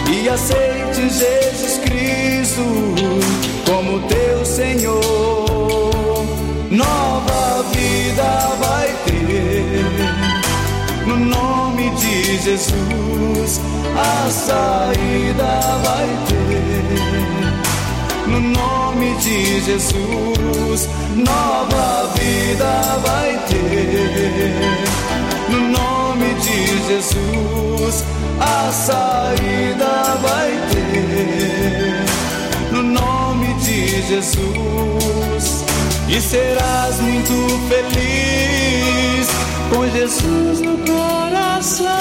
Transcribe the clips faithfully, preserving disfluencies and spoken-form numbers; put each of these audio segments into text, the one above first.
e aceite Jesus Cristo como teu Senhor. Nova vida vai ter, no nome de Jesus, a saída vai ter, no nome de Jesus, nova vida vai ter, no nome de Jesus, a saída vai ter, no nome de Jesus, e serás muito feliz com Jesus no coração.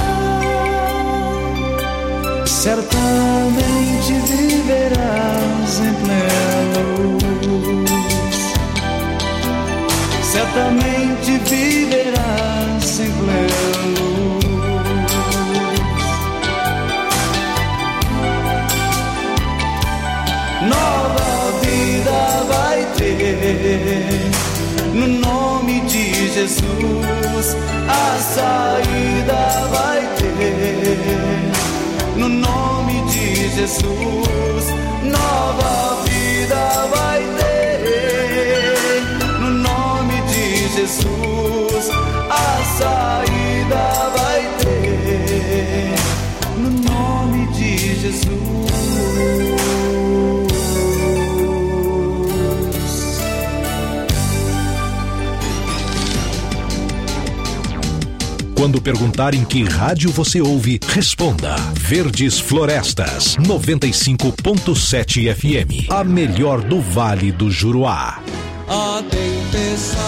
Certamente viverás em plena luz, certamente viverás em plena luz. Nova vida vai ter, no nome de Jesus, a saída vai ter, no nome de Jesus, nova vida vai ter, no nome de Jesus, a saída vai ter, no nome de Jesus. Quando perguntarem que rádio você ouve, responda Verdes Florestas, noventa e cinco ponto sete F M, a melhor do Vale do Juruá. A tempestade.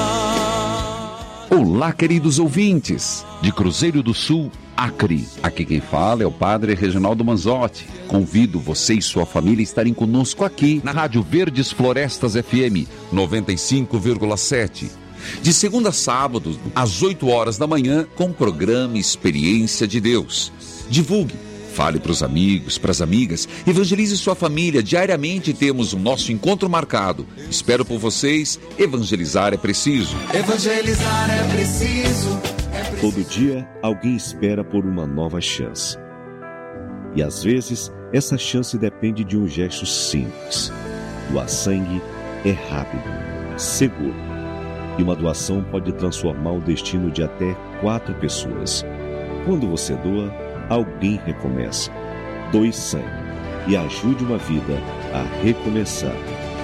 Olá, queridos ouvintes, de Cruzeiro do Sul, Acre. Aqui quem fala é o Padre Reginaldo Manzotti. Convido você e sua família a estarem conosco aqui na Rádio Verdes Florestas F M, noventa e cinco vírgula sete. De segunda a sábado, às oito horas da manhã, com o programa Experiência de Deus. Divulgue, fale para os amigos, para as amigas, evangelize sua família. Diariamente temos o nosso encontro marcado. Espero por vocês. Evangelizar é preciso. Evangelizar é preciso. É preciso. Todo dia, alguém espera por uma nova chance. E às vezes, essa chance depende de um gesto simples. Doar sangue é rápido, seguro. E uma doação pode transformar o destino de até quatro pessoas. Quando você doa, alguém recomeça. Doe sangue e ajude uma vida a recomeçar.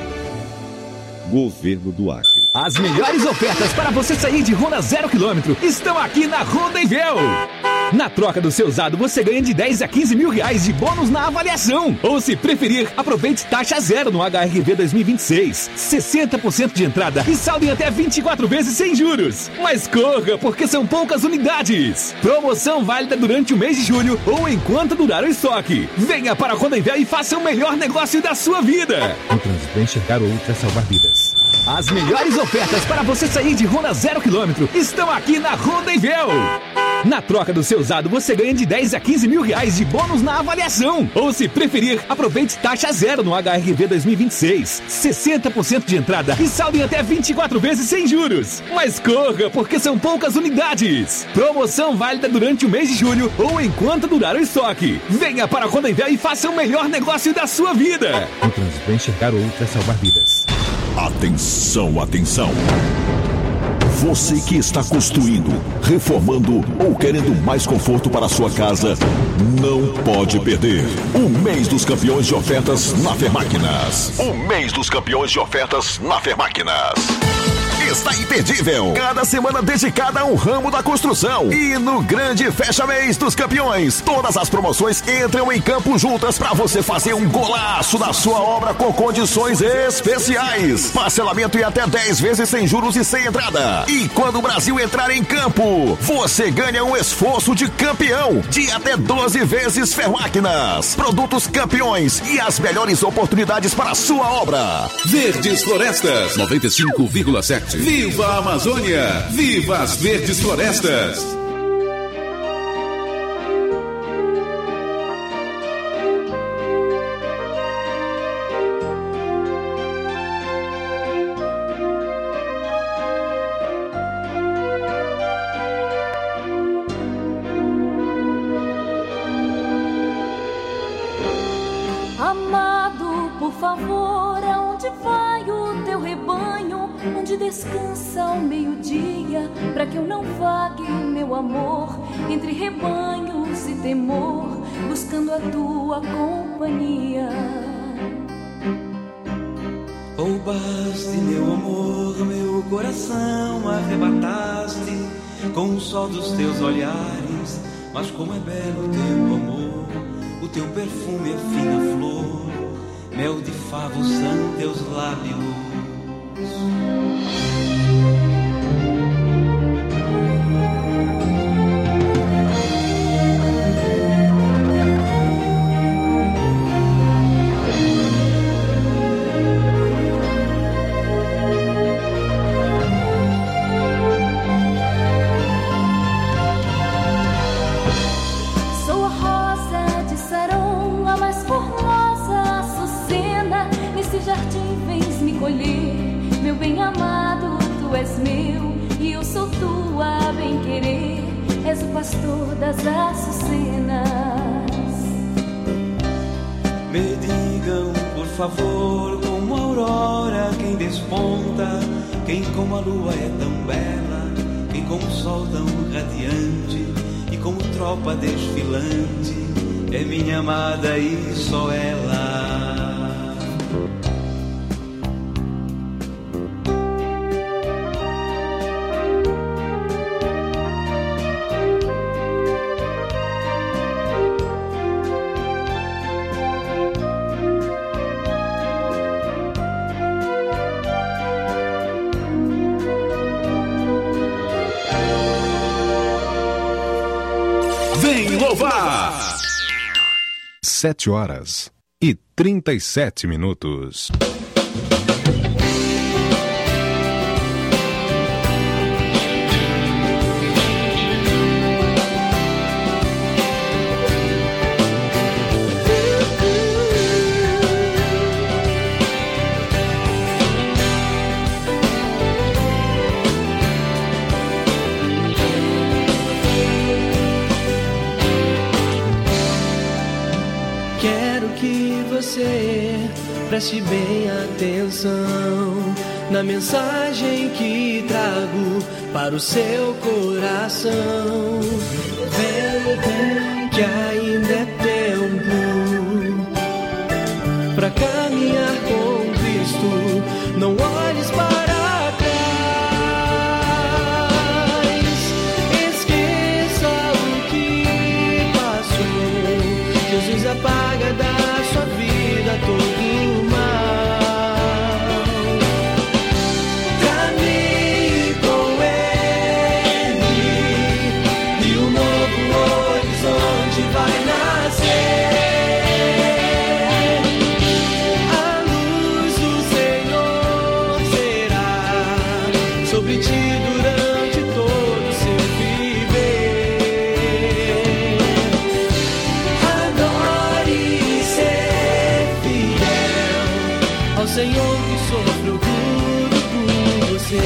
Governo do Acre. As melhores ofertas para você sair de Honda zero quilômetro estão aqui na Honda Invel. Na troca do seu usado, você ganha de dez a quinze mil reais de bônus na avaliação. Ou, se preferir, aproveite taxa zero no H R V dois mil e vinte e seis. sessenta por cento de entrada e saldo em até vinte e quatro vezes sem juros. Mas corra, porque são poucas unidades. Promoção válida durante o mês de julho ou enquanto durar o estoque. Venha para a Honda Invel e faça o melhor negócio da sua vida. O trânsito é enxergar ou ultra salvar vidas. As melhores ofertas para você sair de Honda zero quilômetro estão aqui na Honda Invel. Na troca do seu usado, você ganha de dez a quinze mil reais de bônus na avaliação. Ou, se preferir, aproveite taxa zero no H R V dois mil e vinte e seis. sessenta por cento de entrada e saldo em até vinte e quatro vezes sem juros. Mas corra, porque são poucas unidades. Promoção válida durante o mês de julho ou enquanto durar o estoque. Venha para a Honda Invel e faça o melhor negócio da sua vida. O trânsito é enxergar ou ultra salvar vidas. Atenção, atenção. Você que está construindo, reformando ou querendo mais conforto para a sua casa, não pode perder o mês dos campeões de ofertas na Fermáquinas. O mês dos campeões de ofertas na Fermáquinas. Está imperdível. Cada semana dedicada a um ramo da construção. E no grande fecha-mês dos campeões, todas as promoções entram em campo juntas para você fazer um golaço na sua obra com condições especiais. Parcelamento em até dez vezes sem juros e sem entrada. E quando o Brasil entrar em campo, você ganha um esforço de campeão de até doze vezes Fermáquinas. Produtos campeões e as melhores oportunidades para a sua obra. Verdes Florestas noventa e cinco vírgula sete. Viva a Amazônia! Viva as Verdes Florestas! Amado, por favor, aonde vai o teu rebanho? Onde descansa ao meio-dia, para que eu não vague, meu amor, entre rebanhos e temor, buscando a tua companhia. Roubaste meu amor, meu coração arrebataste com o sol dos teus olhares, mas como é belo o teu amor, o teu perfume é fina flor, mel de favo são teus lábios. Sou a rosa de Saron, a mais formosa açucena. Nesse jardim vens me colher, meu bem amado, tu és meu e eu sou tua, bem-querer. És o pastor das açucenas. Me digam, por favor, como a aurora quem desponta, quem como a lua é tão bela, quem como o sol tão radiante, e como tropa desfilante, é minha amada e só ela. Vem louvar! Sete horas e trinta e sete minutos. Quero que você preste bem atenção na mensagem que trago para o seu coração. Vem, vem, que ainda é tempo pra caminhar com Cristo. Não olhes para trás, esqueça o que passou. Jesus apaga da sua vida todo o mal. Caminhe com Ele e um novo horizonte vai nascer. A luz do Senhor será sobre ti durante todo o seu viver. Adore e ser fiel ao Senhor que sofreu tudo por você.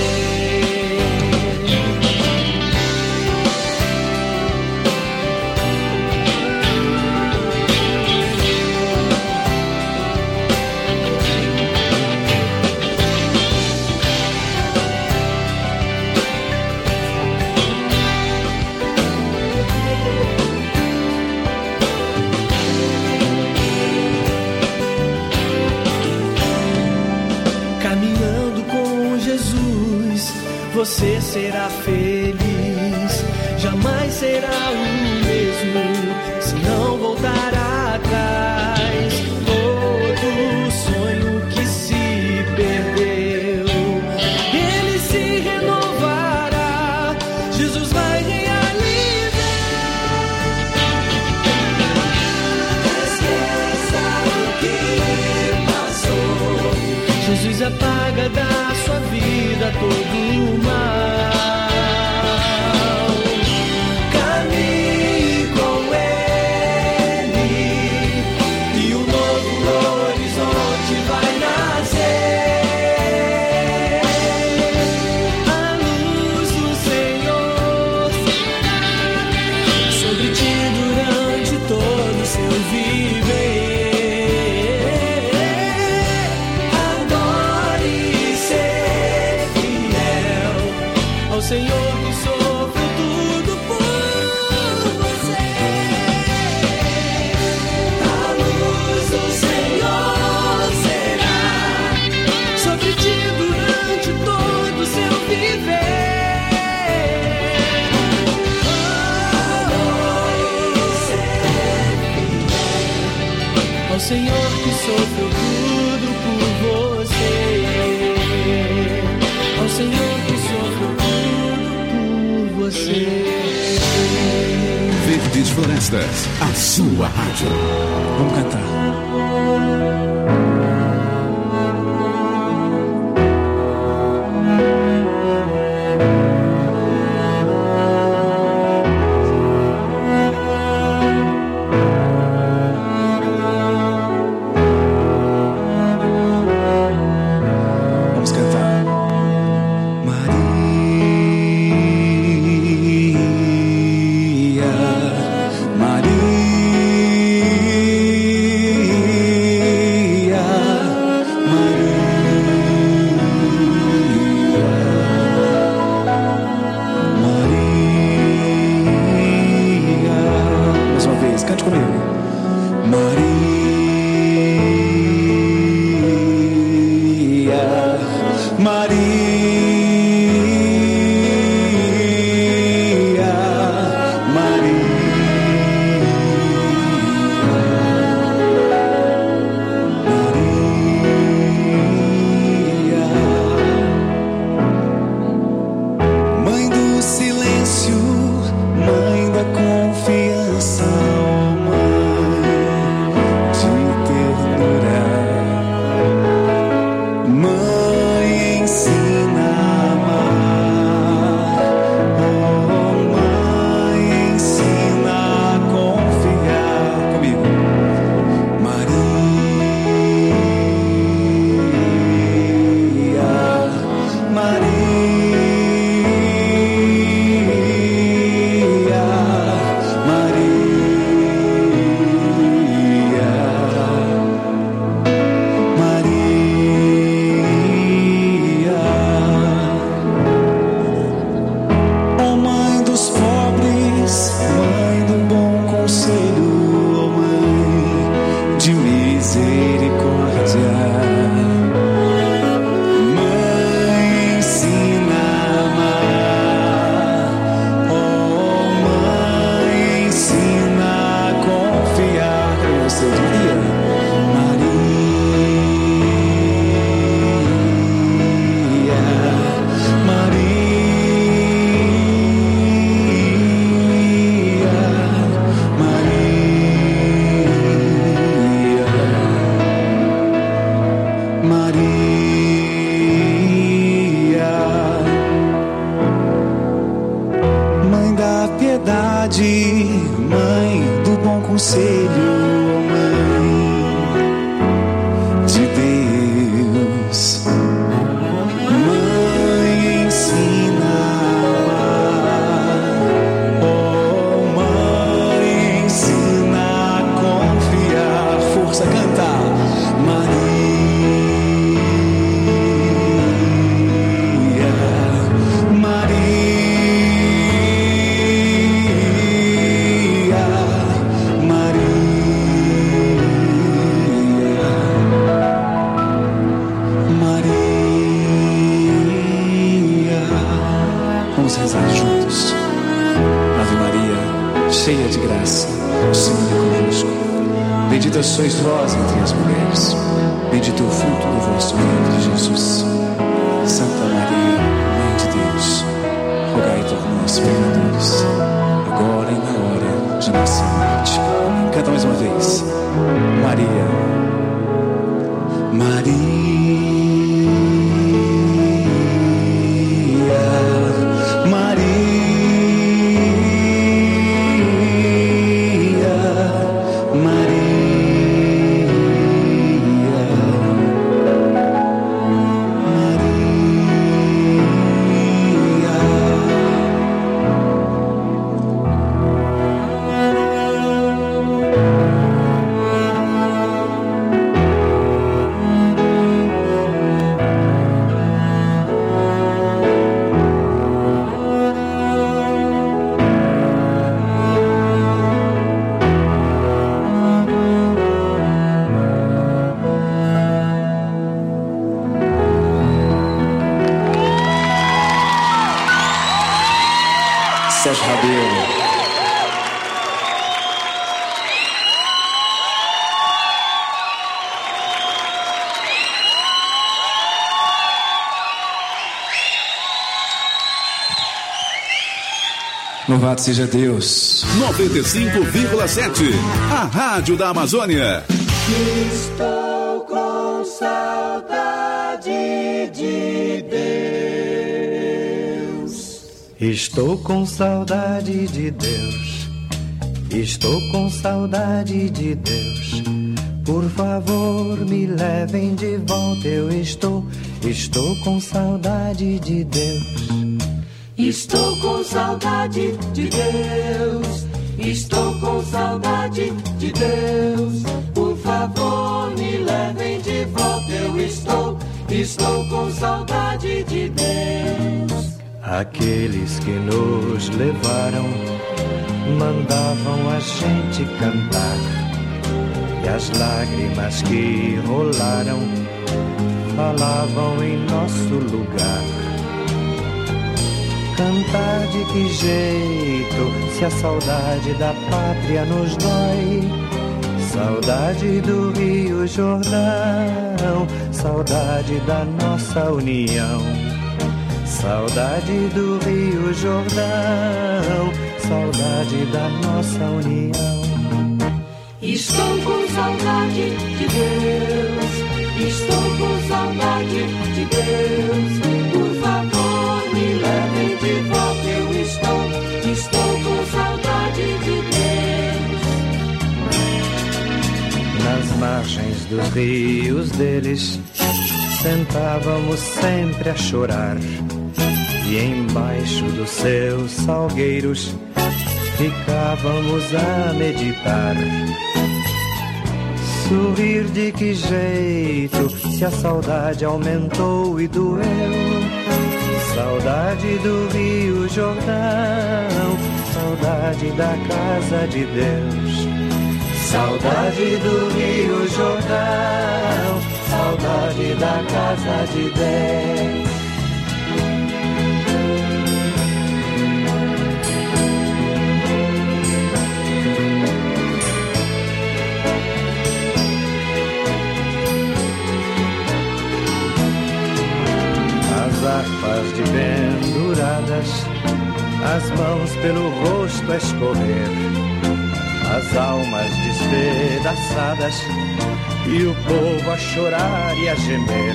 Caminhando com Jesus, você será feliz. Jamais será o mesmo se não voltar atrás. Todo sonho que se perdeu, ele se renovará. Jesus vai realizar. Esqueça o que passou. Jesus apaga da sua vida todo o mal. Caminhe com Ele e um novo horizonte vai nascer. A luz do Senhor sobre ti durante todo o seu viver. ao Senhor que sofreu tudo por você, ao Senhor que sofreu tudo por você. Verdes Florestas, a sua rádio. Vamos cantar. Sérgio Rabelo. Louvado seja Deus. noventa e cinco vírgula sete, a Rádio da Amazônia. Estou com saudade de Deus. Estou com saudade de Deus. Estou com saudade de Deus. Por favor, me levem de volta. Eu estou, estou com saudade de Deus. Estou com saudade de Deus. Estou com saudade de Deus. Por favor, me levem de volta. Eu estou, estou com saudade de Deus. Aqueles que nos levaram mandavam a gente cantar, e as lágrimas que rolaram falavam em nosso lugar. Cantar de que jeito, se a saudade da pátria nos dói? Saudade do Rio Jordão, saudade da nossa união. Saudade do Rio Jordão, saudade da nossa união. Estou com saudade de Deus. Estou com saudade de Deus. Por favor, me levem de volta. Eu estou, estou com saudade de Deus. Nas margens dos rios deles sentávamos sempre a chorar, e embaixo dos seus salgueiros ficávamos a meditar. Sorrir de que jeito, se a saudade aumentou e doeu? Saudade do Rio Jordão, saudade da casa de Deus. Saudade do Rio Jordão, saudade da casa de Deus. As harpas de penduradas, as mãos pelo rosto a escorrer, as almas despedaçadas e o povo a chorar e a gemer.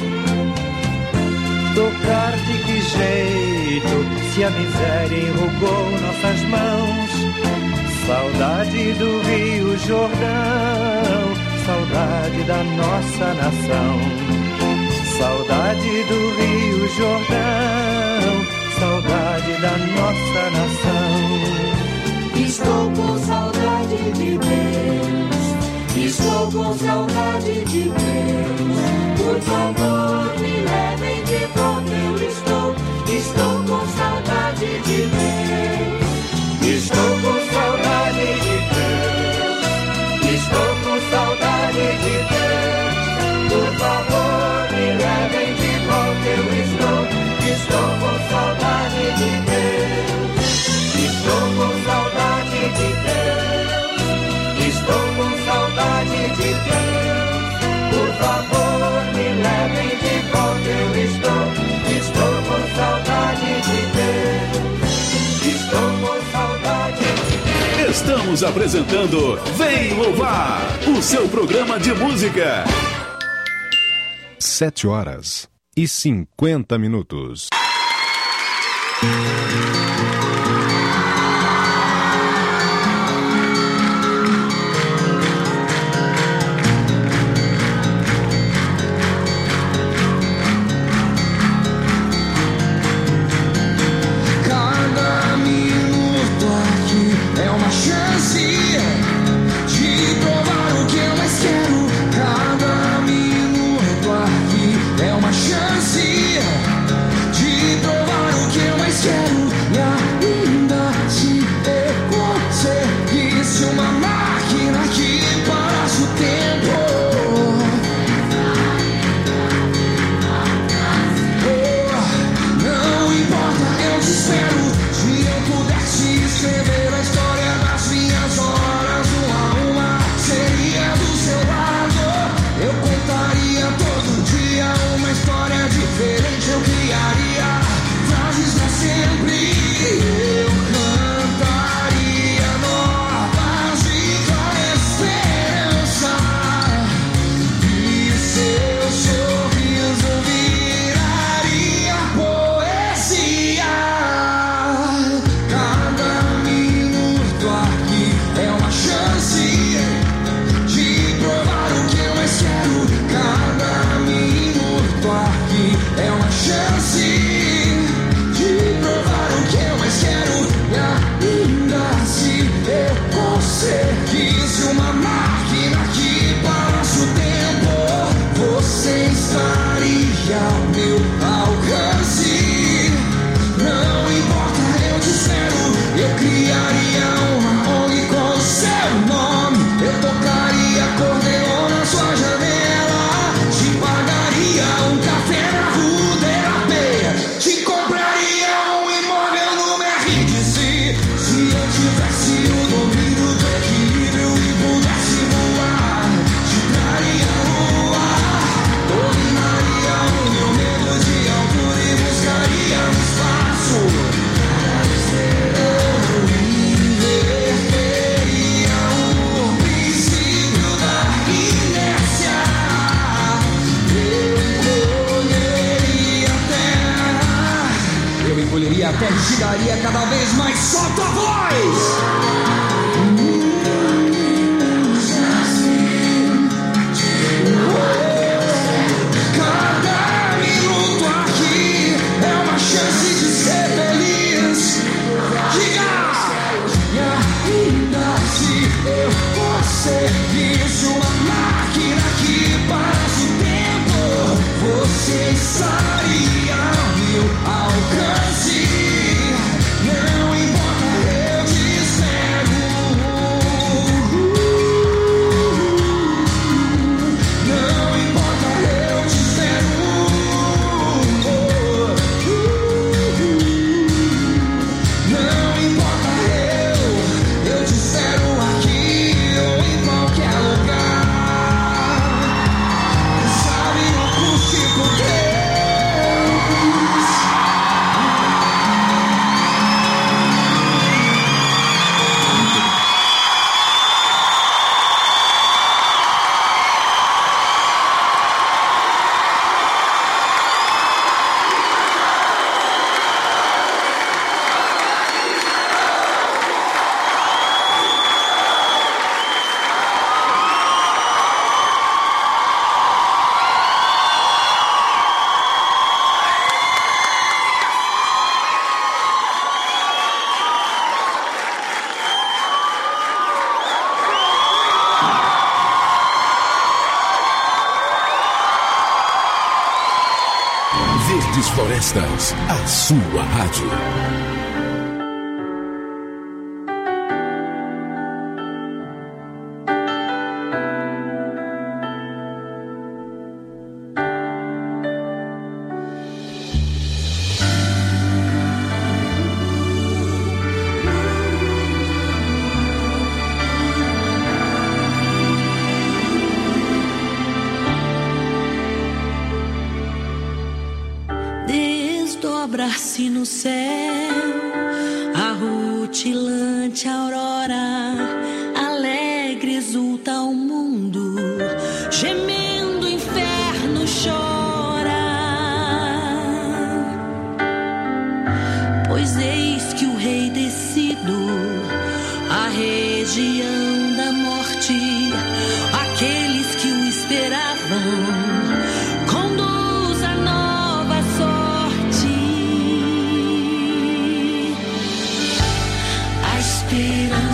Tocar de que jeito, se a miséria enrugou nossas mãos? Saudade do Rio Jordão, saudade da nossa nação. Saudade do Rio Jordão, saudade da nossa nação. Estou com saudade de Deus. Estou com saudade de Deus. Por favor, me levem de volta. Eu estou, estou com saudade de Deus. Estou com saudade de Deus. Estou com saudade de Deus. Por favor, me levem de volta. Eu estou, estou com saudade de Deus. Estou com saudade de Deus. Estou com saudade de Deus. Por favor, me levem de volta. Eu estou, estou com saudade de Deus. Estou com saudade de Deus. Estamos apresentando Vem Louvar, o seu programa de música. Sete horas e cinquenta minutos. Cada minuto aqui é uma chance de provar o que eu mais quero. Cada minuto aqui é uma chance de provar o que eu mais quero. E aí terra chegaria cada vez mais. Solta a voz! Cada minuto aqui é uma chance de ser feliz. Diga! E ainda se eu fosse isso, uma máquina que parece o tempo, você estaria ao meu alcance. Não importa, eu te espero. Não importa, eu te espero. Não importa, eu, eu te espero aqui ou em qualquer lugar. Sabe, no acústico Deus. Verdes Florestas, a sua rádio. Desdobrar-se no céu a rutilante aurora, alegre exulta o mundo, gemendo o inferno chora. Pois eis que o rei descido à região da morte, aqueles que o esperavam conduz a nova sorte. A esperança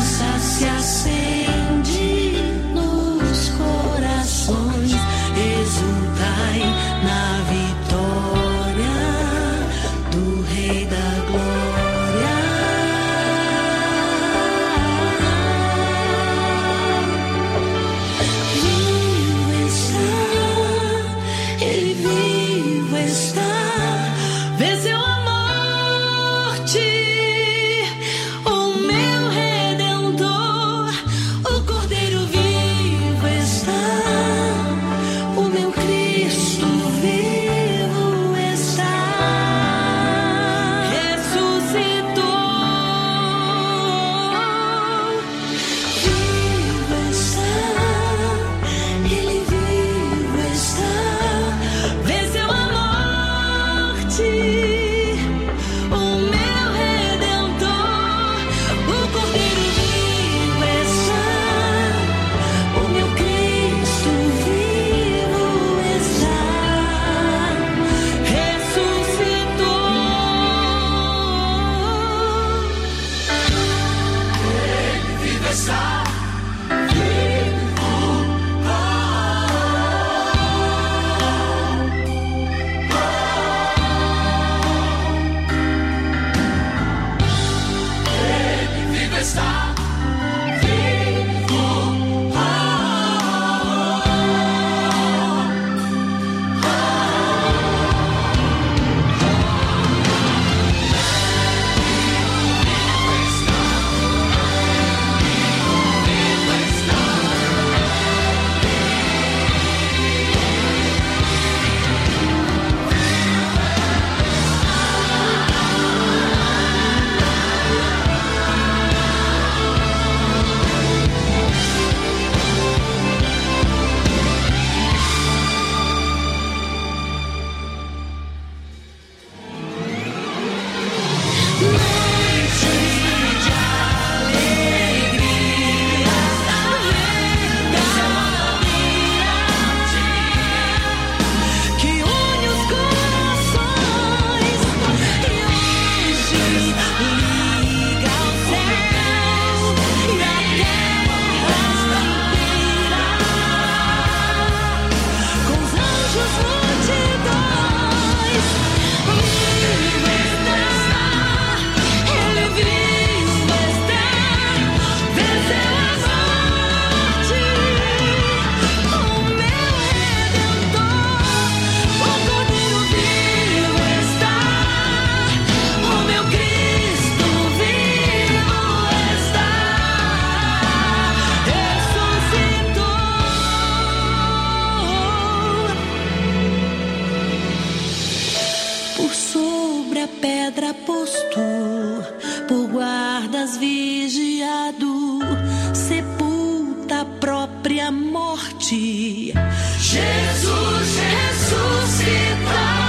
posto por guardas vigiado, sepulta a própria morte. Jesus ressuscitado.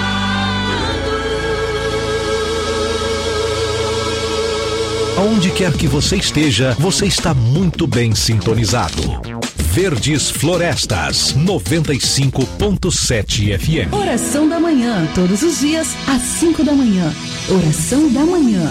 Aonde quer que você esteja, você está muito bem sintonizado. Verdes Florestas, noventa e cinco ponto sete F M. Oração da manhã, todos os dias, às cinco da manhã. Oração da manhã.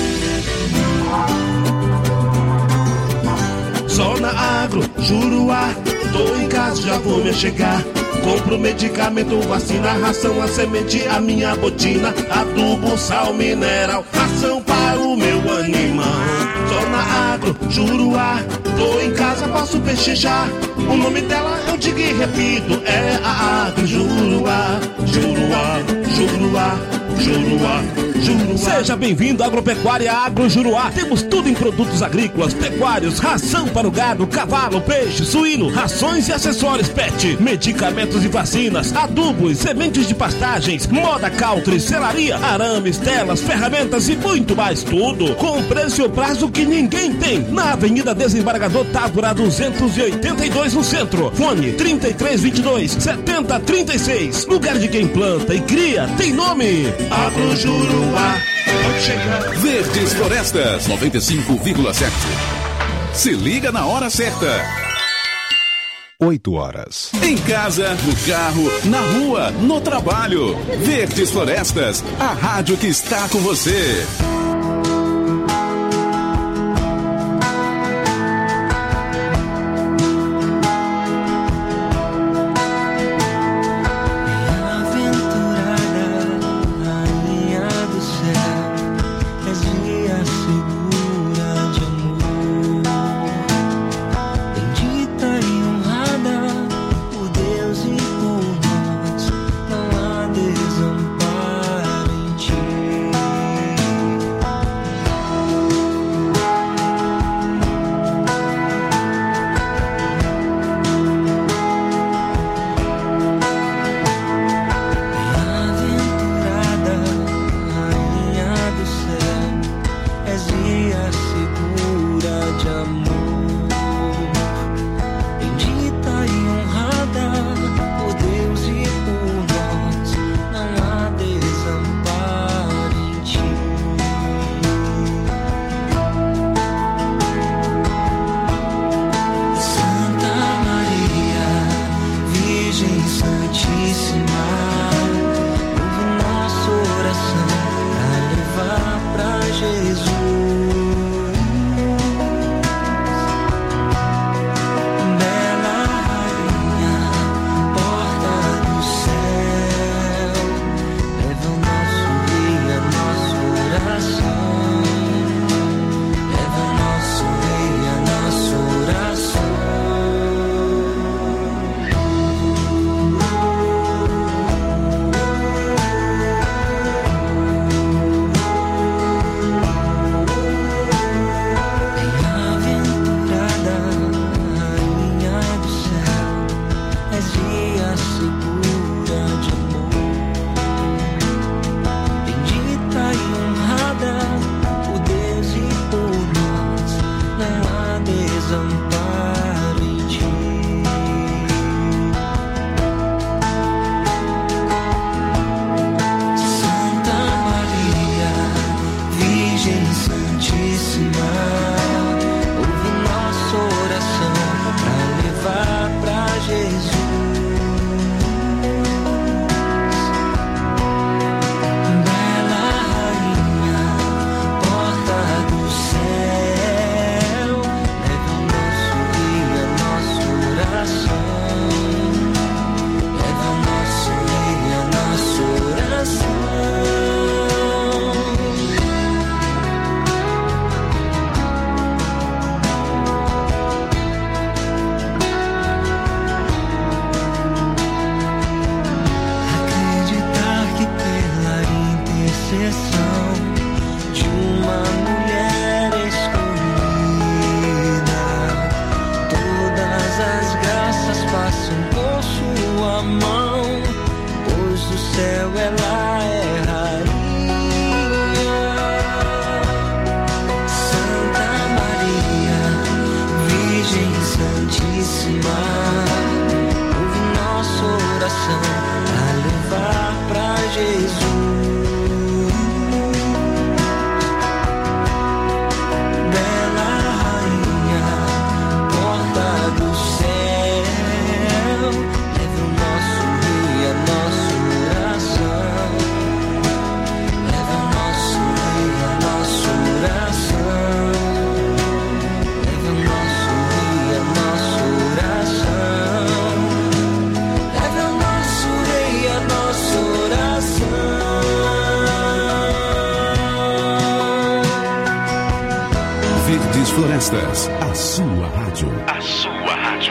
Zona Agro, Juruá, tô em casa, já vou me chegar. Compro medicamento, vacina, ração, a semente, a minha botina, adubo, sal mineral, ração para o meu animal. Zona Agro, Juruá, tô em casa, posso pechinchar. O nome dela eu digo e repito, é a Agro Juruá. Juruá, Juruá, Juruá, Juruá. Seja bem-vindo à Agropecuária Agro Juruá. Temos tudo em produtos agrícolas, pecuários, ração para o gado, cavalo, peixe, suíno, rações e acessórios pet, medicamentos e vacinas, adubos, sementes de pastagens, moda country, selaria, arames, telas, ferramentas e muito mais, tudo com preço e prazo que ninguém tem. Na Avenida Desembargador Távora duzentos e oitenta e dois no centro. Fone trinta e três, vinte e dois, setenta, trinta e seis. Lugar de quem planta e cria tem nome. Agro Juruá. Pode chegar. Verdes Florestas noventa e cinco vírgula sete. Se liga na hora certa. oito horas. Em casa, no carro, na rua, no trabalho. Verdes Florestas, a rádio que está com você. céu ela é rainha. Florestas, a sua rádio. A sua rádio.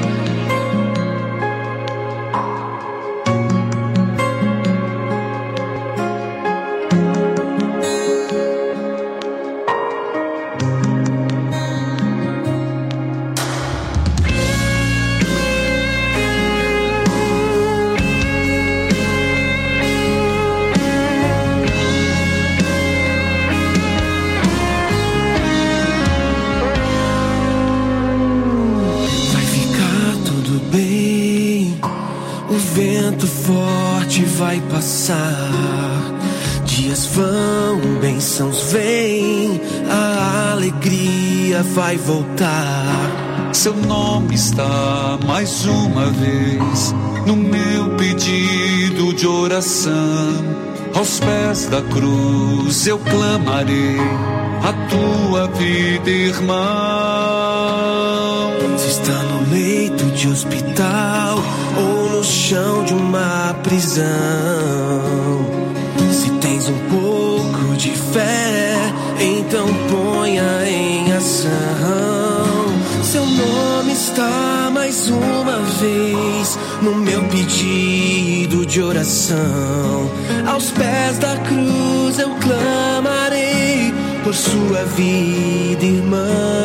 Vai passar, dias vão, bênçãos vêm, a alegria vai voltar. Seu nome está mais uma vez no meu pedido de oração. Aos pés da cruz eu clamarei a tua vida, irmão. Se está no leito de hospital ou no chão de uma prisão, se tens um pouco de fé, então ponha em ação. Seu nome está mais uma vez no meu pedido de oração. Aos pés da cruz eu clamarei por sua vida, irmão.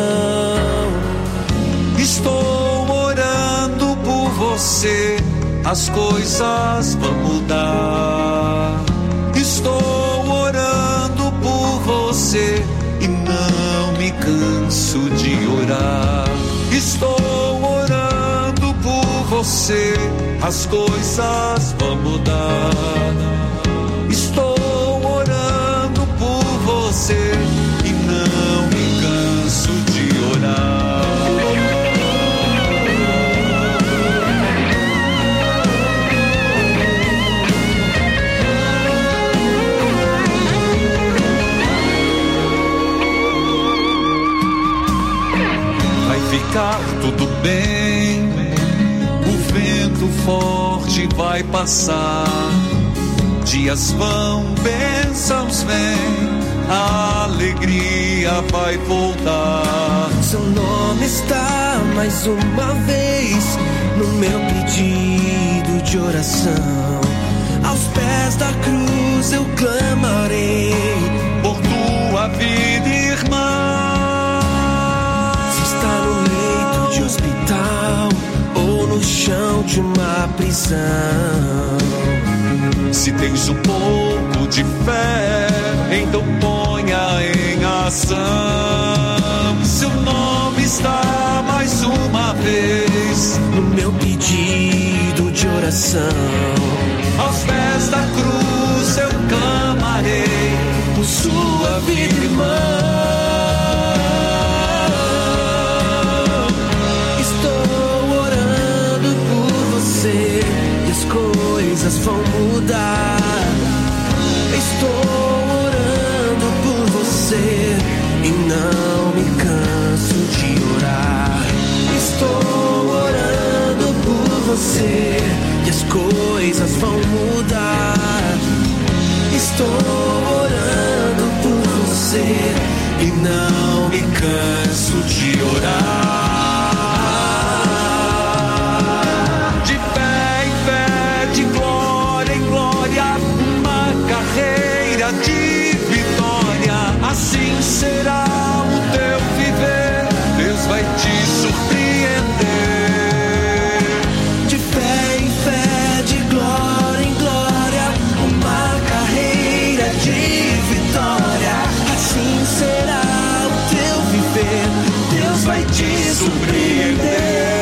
Estou orando por você, as coisas vão mudar. Estou orando por você e não me canso de orar. Estou orando por você, as coisas vão mudar. Estou orando por você e não me canso de orar. Ficar tudo bem, o vento forte vai passar, dias vão, bênçãos vêm, a alegria vai voltar. Seu nome está mais uma vez no meu pedido de oração. Aos pés da cruz eu clamarei por tua vida, irmão. Está no leito de hospital ou no chão de uma prisão, se tens um pouco de fé, então ponha em ação. Seu nome está mais uma vez no meu pedido de oração. Aos pés da cruz eu clamarei por sua vida, irmão. E as coisas vão mudar. Estou orando por você e não me canso de orar. Estou orando por você e as coisas vão mudar. Estou orando por você e não me canso de orar. De vitória, assim será o teu viver. Deus vai te surpreender. De fé em fé, de glória em glória, uma carreira de vitória. Assim será o teu viver. Deus vai te surpreender.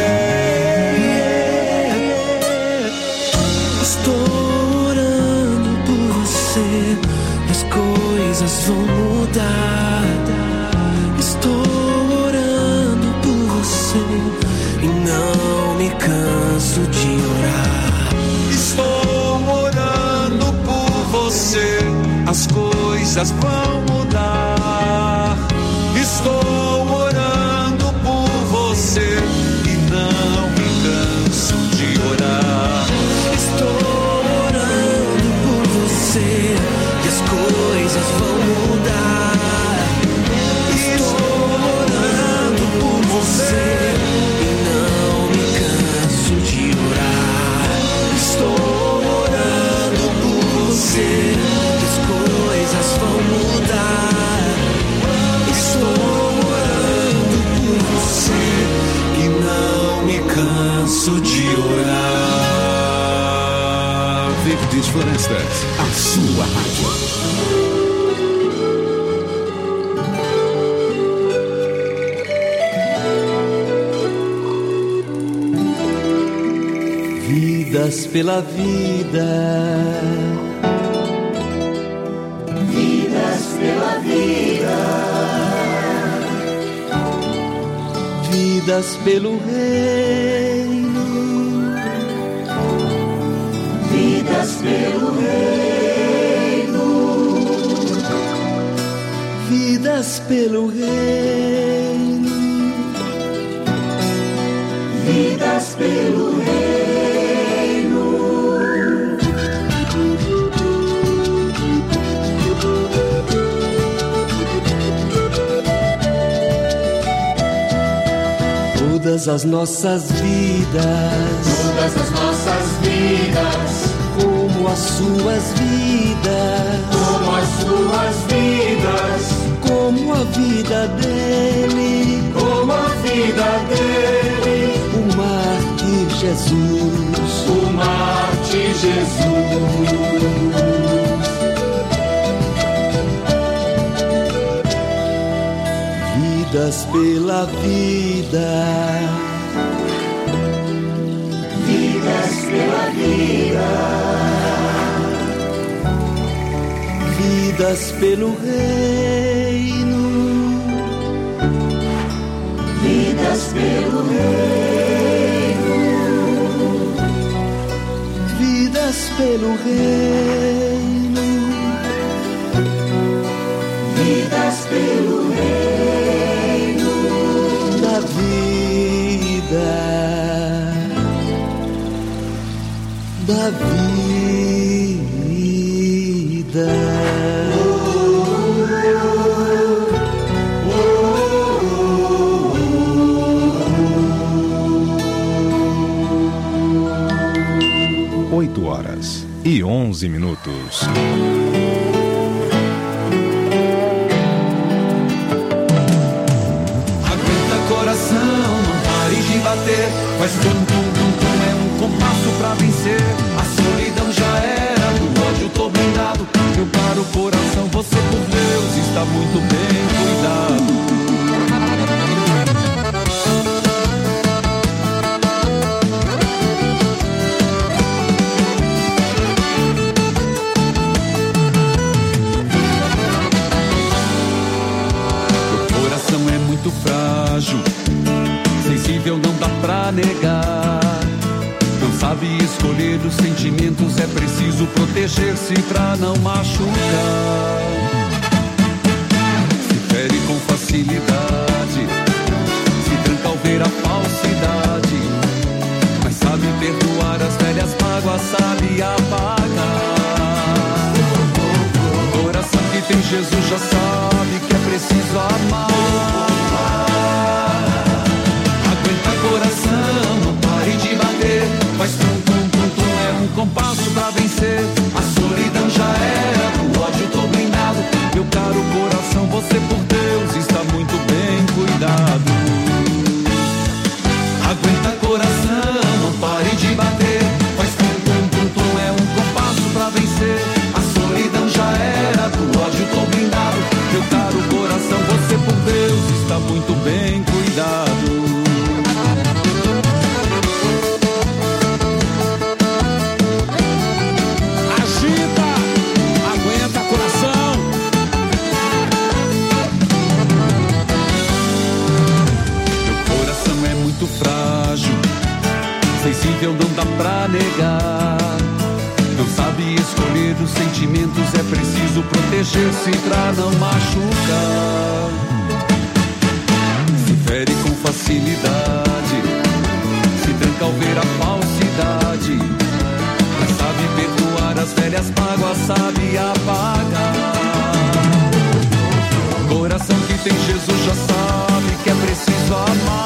Vão mudar. Estou orando por você e não me canso de orar. Estou orando por você, as coisas vão mudar. Estou orando por você e não me canso de orar. Estou orando por você e as coisas vão mudar. Estou orando gosto de orar. Verdes Florestas, a sua rádio. Vidas pela vida, vidas pela vida, vidas pelo reino, vidas pelo reino, vidas pelo reino, vidas pelo reino. Todas as nossas vidas, todas as nossas vidas, como as suas vidas, como as suas vidas, como a vida dele, como a vida dele, o mártir Jesus, o mártir Jesus. Vidas pela vida, vidas pela vida, vidas pelo reino, vidas pelo reino, vidas pelo reino, vidas pelo reino. Da vida. Oito horas e onze minutos. Aguenta coração, não pare de bater. Faz tum tum tum tum, é um compasso pra vencer. A solidão já era, o ódio tô blindado. Meu caro coração, você por Deus está muito bem cuidado. Meu coração é muito frágil, sensível não dá pra negar. Não sabe escolher os sentimentos, é preciso proteger-se pra não machucar. Se fere com facilidade, se tranca ao ver a falsidade, mas sabe perdoar as velhas mágoas, sabe apagar. O coração que tem Jesus já sabe que é preciso amar. Coração, não pare de bater. Faz tum tum tum tum, é um compasso pra vencer. A solidão já era, o ódio tô blindado. Meu caro coração, você por Deus está muito bem cuidado. Aguenta coração, não pare de bater. Faz tum tum tum tum, é um compasso pra vencer. A solidão já era, o ódio tô blindado. Meu caro coração, você por Deus está muito bem cuidado. Frágil, sensível não dá pra negar. Não sabe escolher os sentimentos, é preciso proteger-se pra não machucar. Se fere com facilidade, se tranca ao ver a falsidade, mas sabe perdoar as velhas mágoas, sabe apagar. Coração que tem Jesus já sabe que é preciso amar.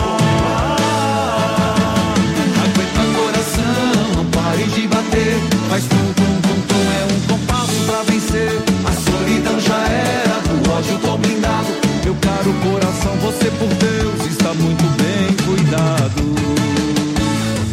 De bater, faz tum tum tum tum, é um compasso pra vencer. A solidão já era, o ódio tô blindado. Meu caro coração, você por Deus está muito bem cuidado.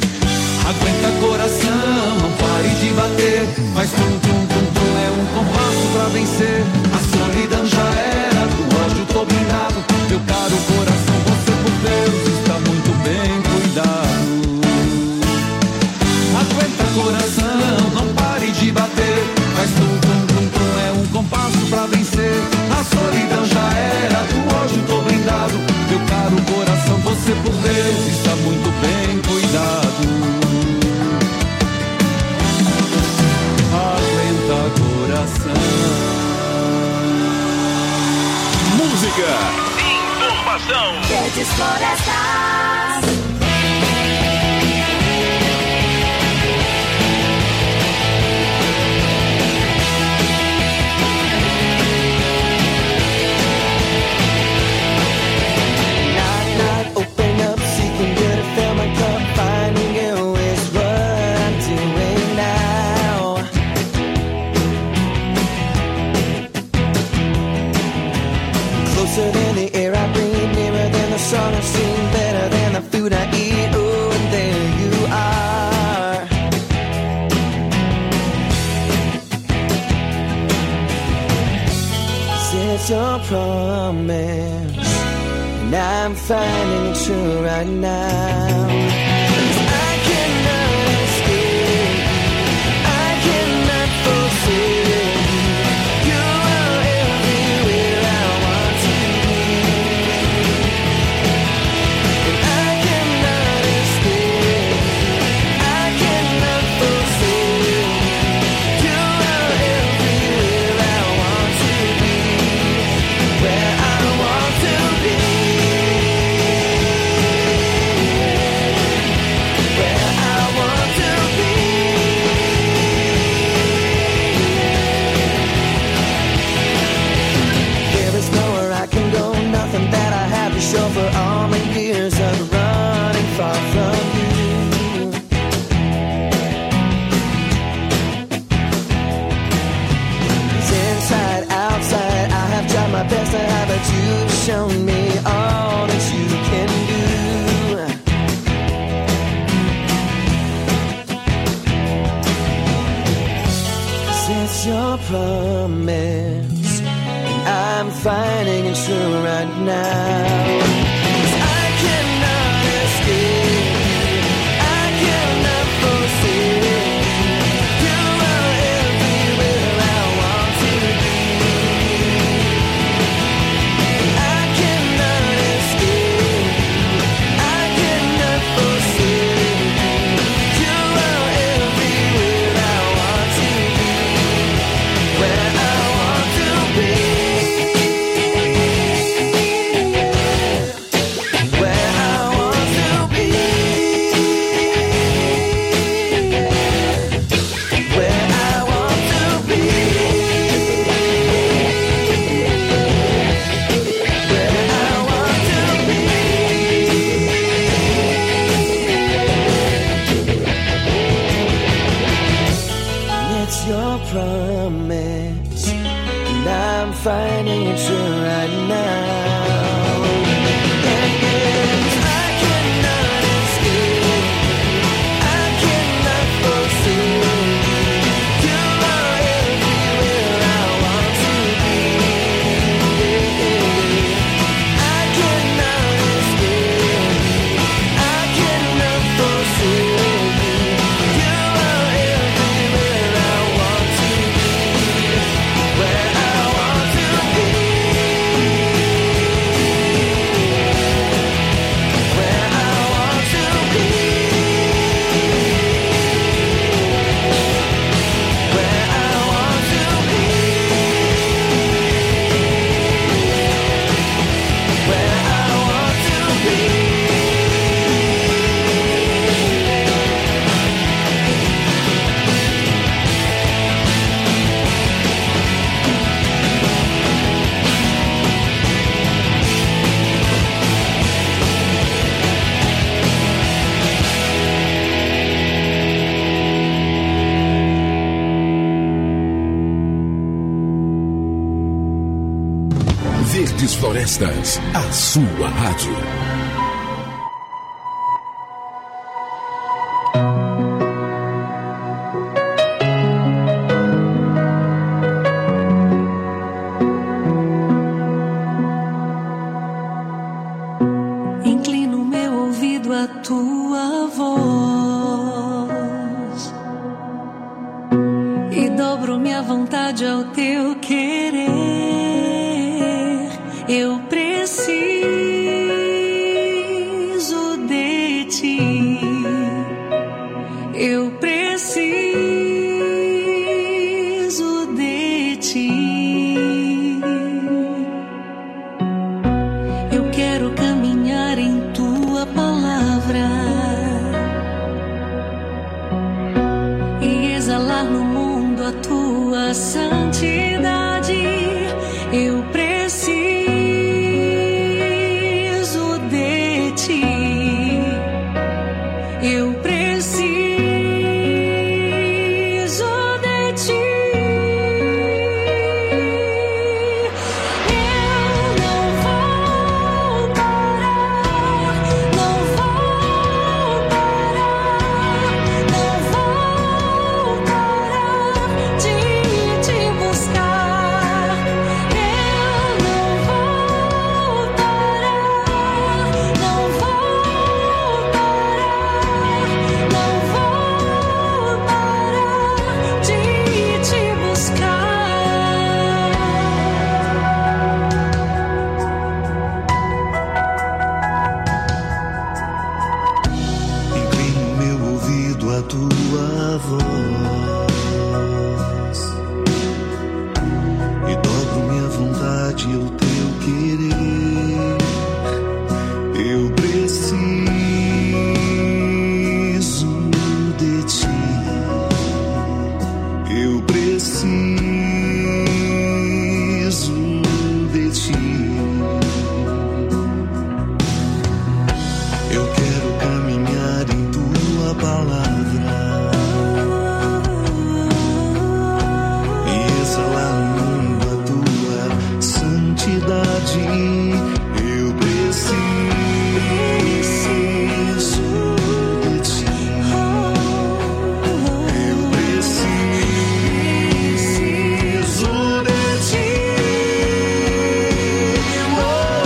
your promise, and I'm finding it true right now. I cannot escape, I cannot forsake. You are everywhere I want to be, and I cannot escape, I cannot forsake. You are everywhere I want to be, where I want to be, where I want to be. There is nowhere I can go, nothing that I have to show for all my years of running far from you. Inside, outside, I have tried my best to have, but you've shown me all that you can do. Since your promise, and I'm finding it true right now. 'Cause I cannot escape, I cannot forsake. You are everywhere I want to be. I cannot escape, I cannot forsake. You are everywhere I want to be, where I want to be, where I want to be, where I want to be, where I want to be. It's your promise, and I'm finding it true right now. And yes, I cannot escape, I cannot forsake. You are everywhere I want to be. I cannot escape, I cannot forsake. You are everywhere I want to be, where I want to be, where I want to be, where I want to be, where I want to be. Verdes Florestas, a sua rádio. Inclino meu ouvido à tua voz e dobro minha vontade ao teu querer. Eu preciso de ti, eu preciso de ti. Eu quero caminhar em tua palavra e exalar no mundo a tua santidade. Eu preciso de ti, eu preciso de ti. Eu não vou parar, não vou parar, não vou parar de te buscar. Eu tua voz e dobro minha vontade e o teu querer. Eu preciso de ti. Eu preciso de ti. Eu quero caminhar em tua palavra e exalar no mundo a tua santidade. Eu preciso de ti. Eu preciso de ti. Oh,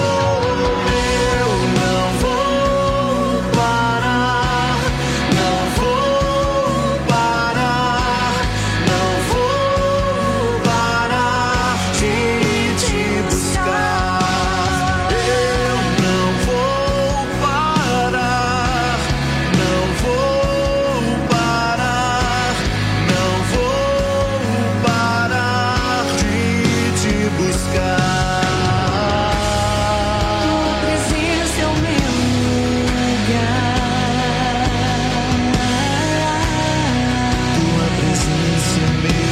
eu não vou parar, não vou parar, não vou parar de te buscar. Eu não vou parar, não vou parar, não vou parar de te buscar. Tua presença é o meu lugar. Tua presença é o meu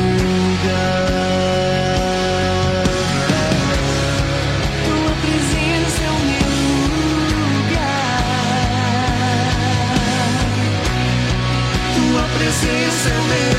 lugar. Tua presença é o meu lugar. Tua presença é o meu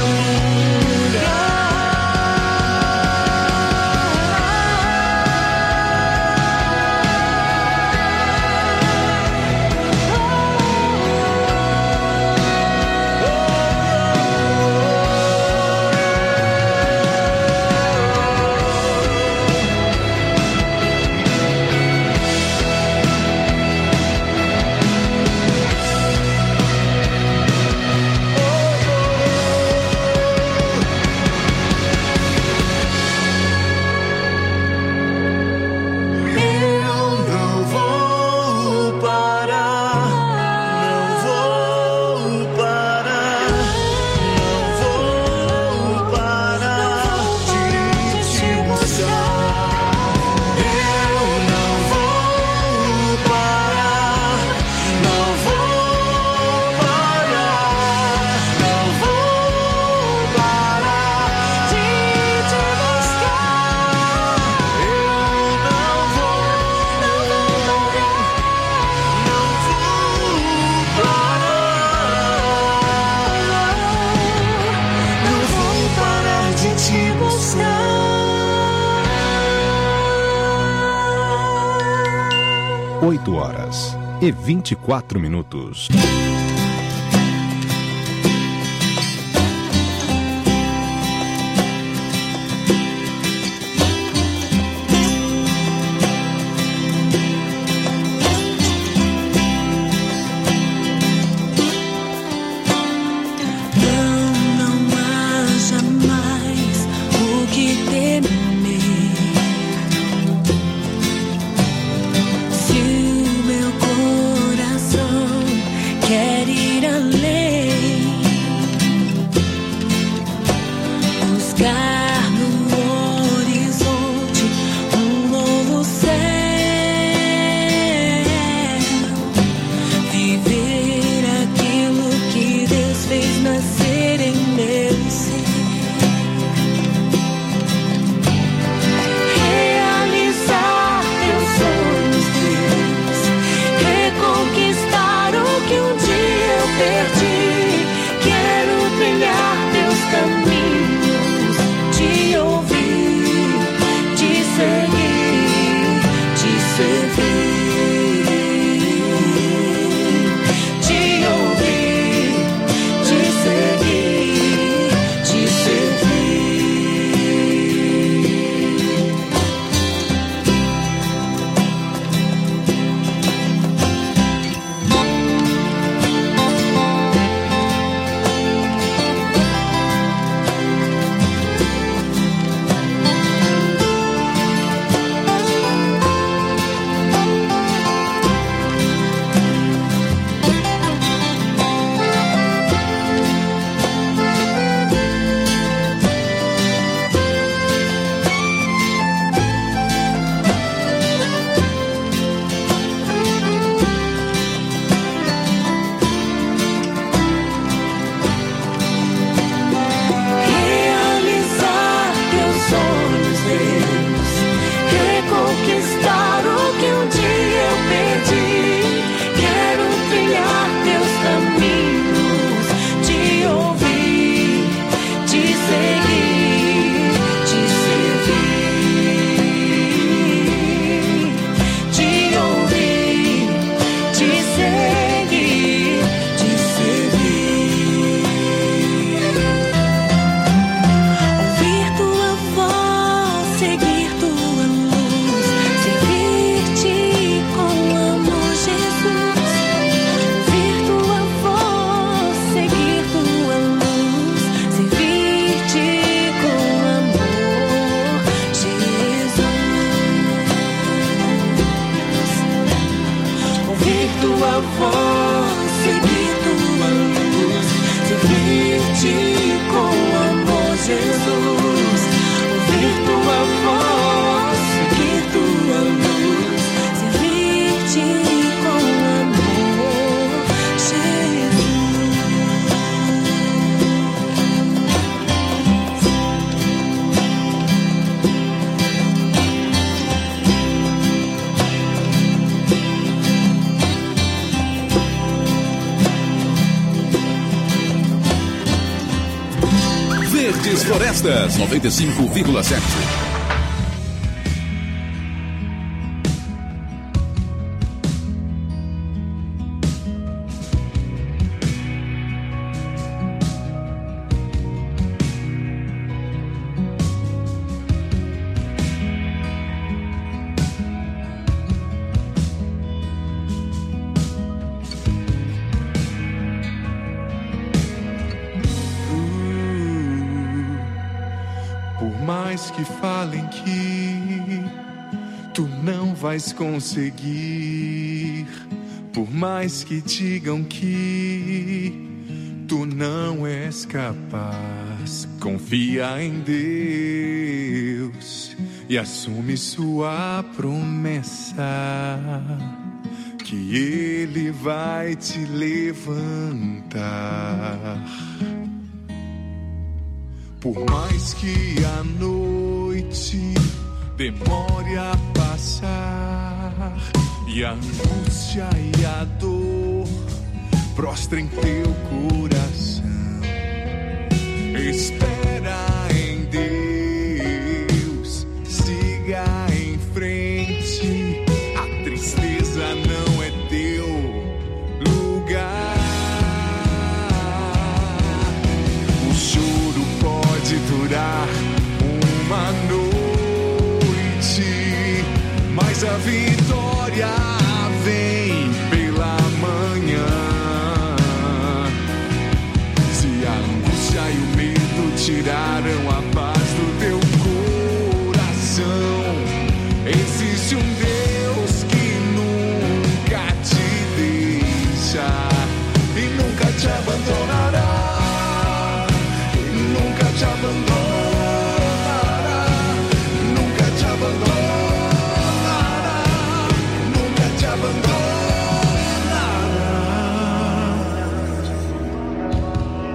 oito horas e vinte e quatro minutos. Quer Verdes Florestas, noventa e cinco vírgula sete. Que falem que tu não vais conseguir, por mais que digam que tu não és capaz, confia em Deus e assume sua promessa, que Ele vai te levantar. Por mais que a noite demore a passar e a angústia e a dor prostrem teu coração, espera em Deus, siga em frente, a tristeza não é teu lugar. Pode durar uma noite, mas a vitória vem